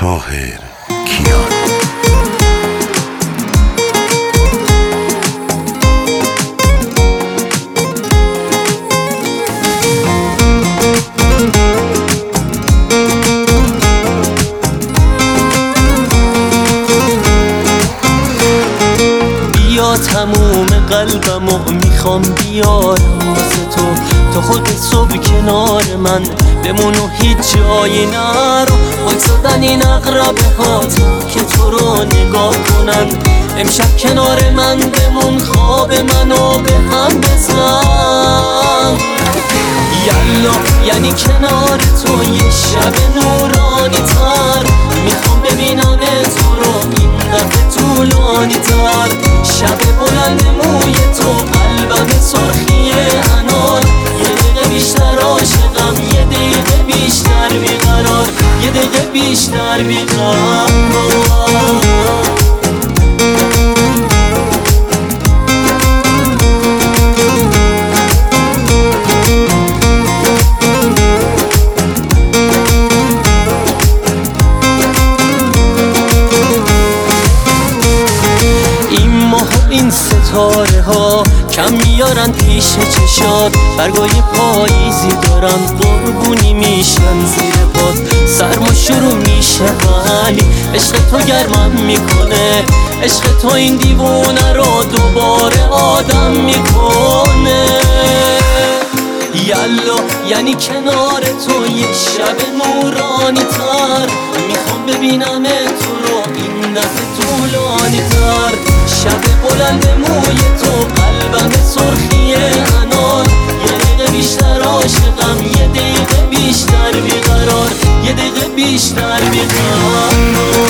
طاهر کیان. بیا تموم قلبمو میخوام بیارم واسه تو خود صبح کنار من بمون و هیچ جایی نرو. وایسادن این اقربه هات که تو رو نگاه کنن. امشب کنار من بمون خواب منو به هم بزن. یلا یعنی کنار تو یه شب نورانی تر. میخوام ببینم تو رو این دفعه طولانی تر. شب بلند موی تو قلبم سرخی انار. یه دقیقه بیشتر عاشقم یه دقیقه بیشتر بیقرار. یه دقیقه بیشتر بیقرار. این ستاره ها کم میارن پیش چشات. برگای پاییزی دارن قربونی میشن زیر پات. سرما شروع میشه ولی عشق تو گرمم میکنه. عشق تو این دیوونه رو دوباره آدم میکنه. یلا یعنی کنار تو یه شب نورانی تر. میخوام ببینم تو رو این دفعه طولانی تر. شب بلند موی تو قلبم سرخی انار. یه دقیقه بیشتر عاشقم یه دقیقه بیشتر بیقرار. یه دقیقه بیشتر بیقرار.